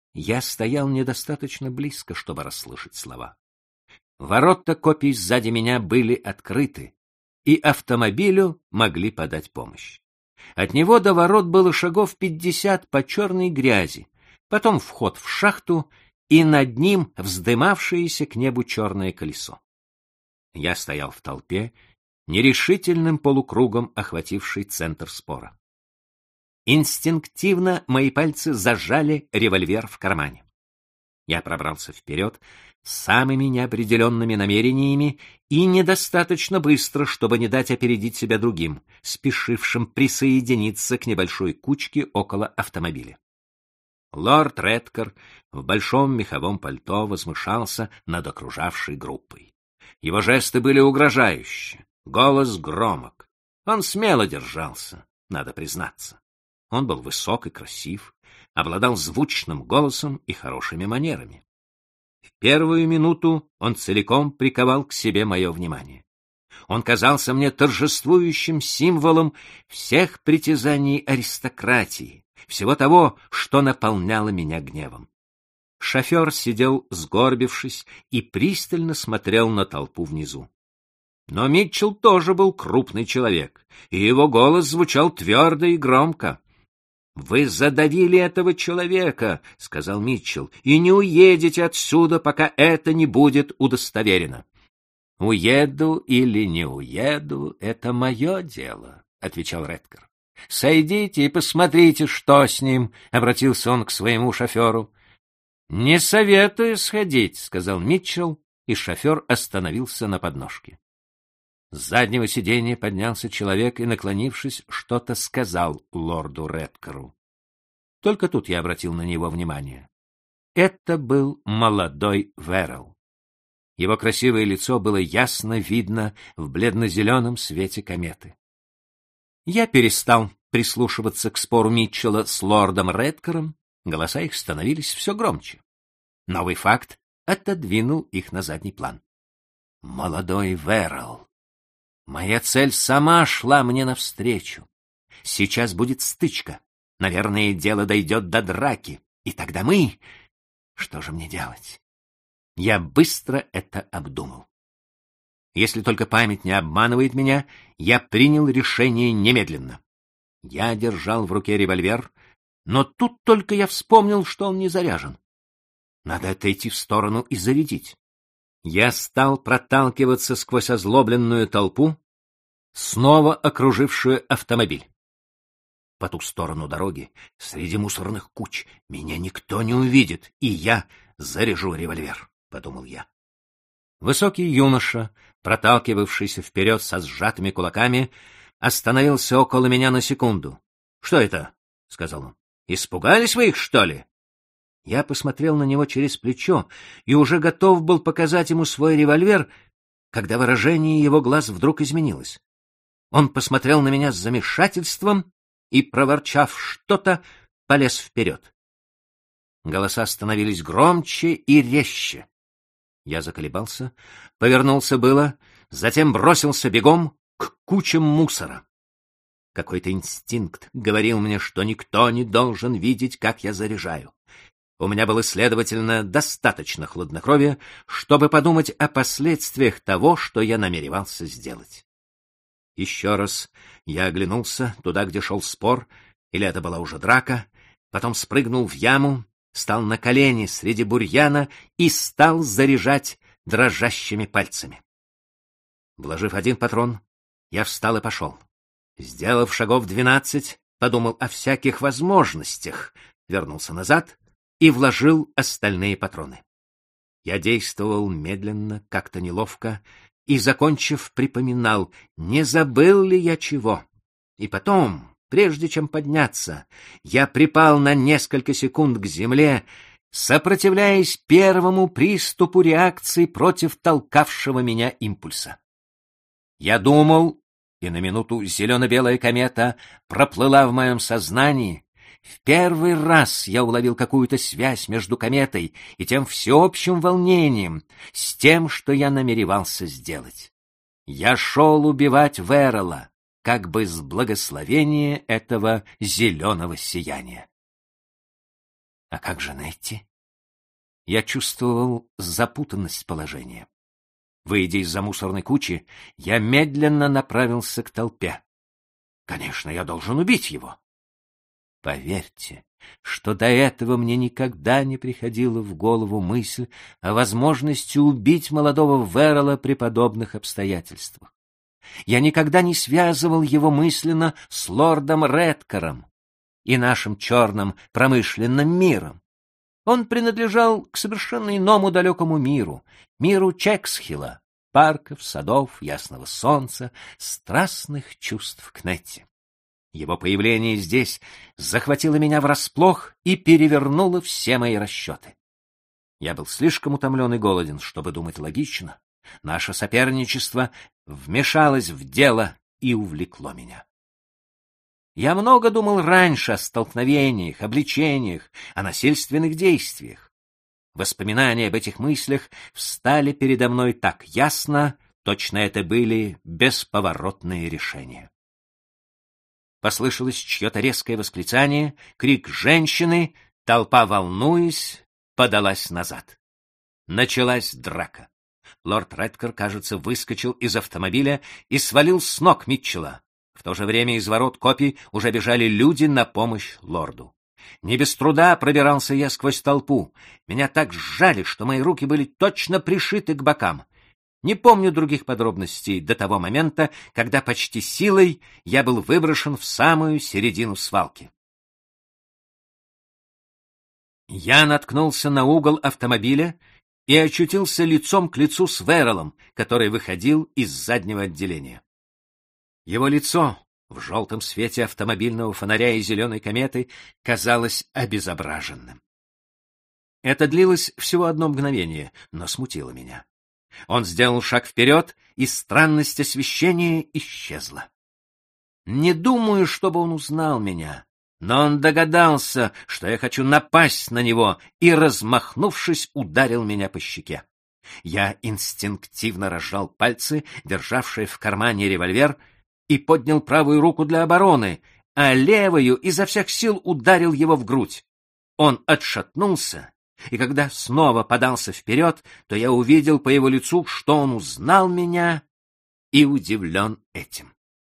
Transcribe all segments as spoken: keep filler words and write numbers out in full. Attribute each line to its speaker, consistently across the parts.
Speaker 1: Я стоял недостаточно близко, чтобы расслышать слова. Ворота копий сзади меня были открыты, и автомобилю могли подать помощь. От него до ворот было шагов пятьдесят по черной грязи, потом вход в шахту и над ним вздымавшееся к небу черное колесо. Я стоял в толпе, нерешительным полукругом охвативший центр спора. Инстинктивно мои пальцы зажали револьвер в кармане. Я пробрался вперед с самыми неопределенными намерениями и недостаточно быстро, чтобы не дать опередить себя другим, спешившим присоединиться к небольшой кучке около автомобиля. Лорд Редкер в большом меховом пальто возмущался над окружавшей группой. Его жесты были угрожающие, голос громок. Он смело держался, надо признаться. Он был высок и красив, обладал звучным голосом и хорошими манерами. В первую минуту он целиком приковал к себе мое внимание. Он казался мне торжествующим символом всех притязаний аристократии, всего того, что наполняло меня гневом. Шофер сидел сгорбившись и пристально смотрел на толпу внизу. Но Митчелл тоже был крупный человек, и его голос звучал твердо и громко. «Вы задавили этого человека, — сказал Митчелл, — и не уедете отсюда, пока это не будет удостоверено». «Уеду или не уеду — это мое дело», — отвечал Редкер. «Сойдите и посмотрите, что с ним», — обратился он к своему шоферу. «Не советую сходить», — сказал Митчелл, и шофер остановился на подножке. С заднего сиденья поднялся человек и, наклонившись, что-то сказал лорду Редкеру. Только тут я обратил на него внимание. Это был молодой Веррелл. Его красивое лицо было ясно видно в бледно-зеленом свете кометы. Я перестал прислушиваться к спору Митчелла с лордом Редкером, голоса их становились все громче. Новый факт отодвинул их на задний план. Молодой Веррелл. Моя цель сама шла мне навстречу. Сейчас будет стычка. Наверное, дело дойдет до драки. И тогда мы... Что же мне делать? Я быстро это обдумал. Если только память не обманывает меня, я принял решение немедленно. Я держал в руке револьвер, но тут только я вспомнил, что он не заряжен. Надо отойти в сторону и зарядить. Я стал проталкиваться сквозь озлобленную толпу, снова окружившую автомобиль. По ту сторону дороги, среди мусорных куч, меня никто не увидит, и я заряжу револьвер, — подумал я. Высокий юноша, проталкивавшийся вперед со сжатыми кулаками, остановился около меня на секунду. — Что это? — сказал он. — Испугались вы их, что ли? Я посмотрел на него через плечо и уже готов был показать ему свой револьвер, когда выражение его глаз вдруг изменилось. Он посмотрел на меня с замешательством и, проворчав что-то, полез вперед. Голоса становились громче и резче. Я заколебался, повернулся было, затем бросился бегом к кучам мусора. Какой-то инстинкт говорил мне, что никто не должен видеть, как я заряжаю. У меня было, следовательно, достаточно хладнокровия, чтобы подумать о последствиях того, что я намеревался сделать. Еще раз я оглянулся туда, где шел спор, или это была уже драка, потом спрыгнул в яму, стал на колени среди бурьяна и стал заряжать дрожащими пальцами. Вложив один патрон, я встал и пошел. Сделав шагов двенадцать, подумал о всяких возможностях, вернулся назад и вложил остальные патроны. Я действовал медленно, как-то неловко, и, закончив, припоминал, не забыл ли я чего. И потом, прежде чем подняться, я припал на несколько секунд к земле, сопротивляясь первому приступу реакции против толкавшего меня импульса. Я думал, и на минуту зелено-белая комета проплыла в моем сознании. В первый раз я уловил какую-то связь между кометой и тем всеобщим волнением, с тем, что я намеревался сделать. Я шел убивать Веррелла, как бы с благословения этого зеленого сияния. А как же Нетти? Я чувствовал запутанность положения. Выйдя из-за мусорной кучи, я медленно направился к толпе. Конечно, я должен убить его. Поверьте, что до этого мне никогда не приходила в голову мысль о возможности убить молодого Веррелла при подобных обстоятельствах. Я никогда не связывал его мысленно с лордом Редкером и нашим черным промышленным миром. Он принадлежал к совершенно иному далекому миру, миру Чексхилла, парков, садов, ясного солнца, страстных чувств к Нетти. Его появление здесь захватило меня врасплох и перевернуло все мои расчеты. Я был слишком утомлен и голоден, чтобы думать логично. Наше соперничество вмешалось в дело и увлекло меня. Я много думал раньше о столкновениях, обличениях, о насильственных действиях. Воспоминания об этих мыслях встали передо мной так ясно, точно это были бесповоротные решения. Послышалось чье-то резкое восклицание, крик женщины, толпа, волнуясь, подалась назад. Началась драка. Лорд Редкер, кажется, выскочил из автомобиля и свалил с ног Митчелла. В то же время из ворот копий уже бежали люди на помощь лорду. Не без труда пробирался я сквозь толпу. Меня так сжали, что мои руки были точно пришиты к бокам. Не помню других подробностей до того момента, когда почти силой я был выброшен в самую середину свалки. Я наткнулся на угол автомобиля и очутился лицом к лицу с Верреллом, который выходил из заднего отделения. Его лицо в желтом свете автомобильного фонаря и зеленой кометы казалось обезображенным. Это длилось всего одно мгновение, но смутило меня. Он сделал шаг вперед, и странность освещения исчезла. Не думаю, чтобы он узнал меня, но он догадался, что я хочу напасть на него, и, размахнувшись, ударил меня по щеке. Я инстинктивно разжал пальцы, державшие в кармане револьвер, и поднял правую руку для обороны, а левую изо всех сил ударил его в грудь. Он отшатнулся, и когда снова подался вперед, то я увидел по его лицу, что он узнал меня и удивлен этим.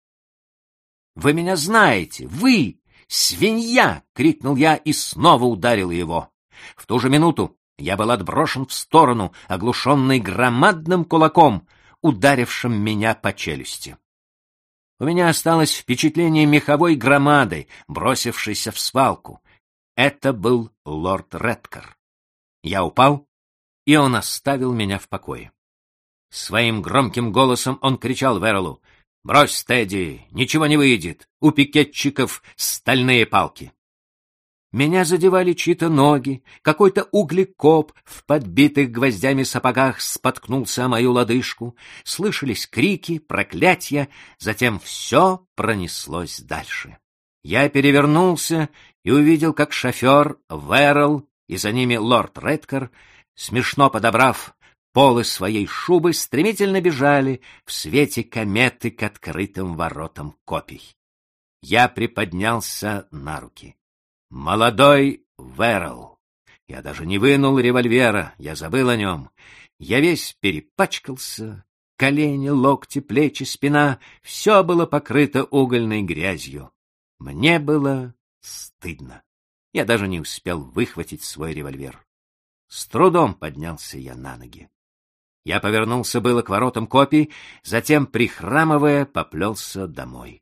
Speaker 1: «Вы меня знаете! Вы! Свинья!» — крикнул я и снова ударил его. В ту же минуту я был отброшен в сторону, оглушенный громадным кулаком, ударившим меня по челюсти. У меня осталось впечатление меховой громады, бросившейся в свалку. Это был лорд Редкер. Я упал, и он оставил меня в покое. Своим громким голосом он кричал Верреллу: «Брось, Тедди, ничего не выйдет, у пикетчиков стальные палки». Меня задевали чьи-то ноги, какой-то углекоп в подбитых гвоздями сапогах споткнулся о мою лодыжку, слышались крики, проклятия, затем все пронеслось дальше. Я перевернулся и увидел, как шофер, Веррелл и за ними лорд Редкер, смешно подобрав полы своей шубы, стремительно бежали в свете кометы к открытым воротам копий. Я приподнялся на руки. Молодой Веррелл. Я даже не вынул револьвера, я забыл о нем. Я весь перепачкался, колени, локти, плечи, спина — все было покрыто угольной грязью. Мне было стыдно. Я даже не успел выхватить свой револьвер. С трудом поднялся я на ноги. Я повернулся было к воротам копий, затем, прихрамывая, поплелся домой.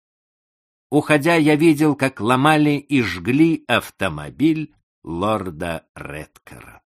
Speaker 1: Уходя, я видел, как ломали и жгли автомобиль лорда Редкера.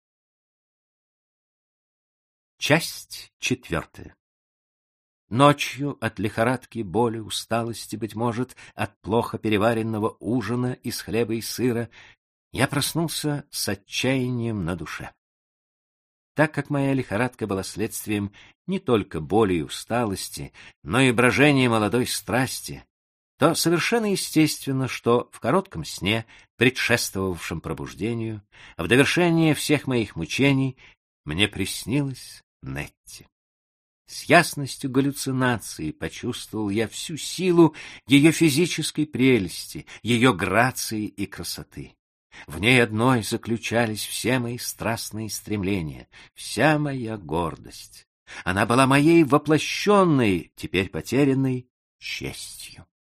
Speaker 1: Часть четвертая. Ночью от лихорадки, боли, усталости, быть может, от плохо переваренного ужина из хлеба и сыра, я проснулся с отчаянием на душе. Так как моя лихорадка была следствием не только боли и усталости, но и брожения молодой страсти, то совершенно естественно, что в коротком сне, предшествовавшем пробуждению, в довершение всех моих мучений, мне приснилась Нетти. С ясностью галлюцинации почувствовал я всю силу ее физической прелести, ее грации и красоты. В ней одной заключались все мои страстные стремления, вся моя гордость. Она была моей воплощенной, теперь потерянной, честью.